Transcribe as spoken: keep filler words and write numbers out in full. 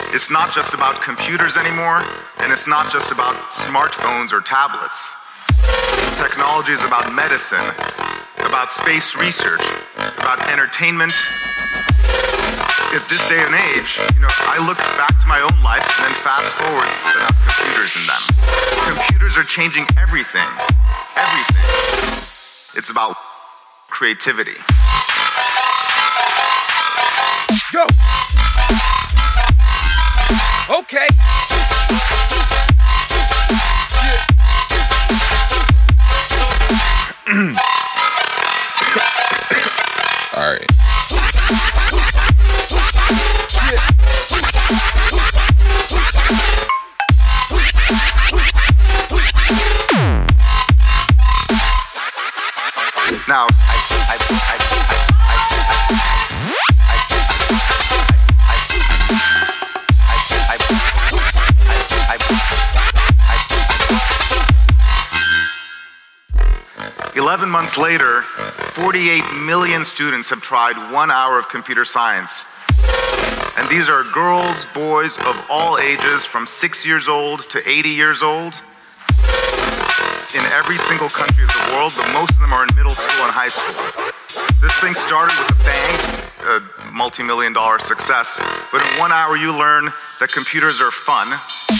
It's not just about computers anymore, and it's not just about smartphones or tablets. Technology is about medicine, about space research, about entertainment. At this day and age, you know, I look back to my own life and then fast forward that have computers in them. Computers are changing everything. Everything. It's about creativity. Go! Okay. All right. Now, I, I, I, Eleven months later, forty-eight million students have tried one hour of computer science. And these are girls, boys of all ages, from six years old to eighty years old. In every single country of the world, but most of them are in middle school and high school. This thing started with a bang, a multi-million dollar success, but in one hour you learn that computers are fun,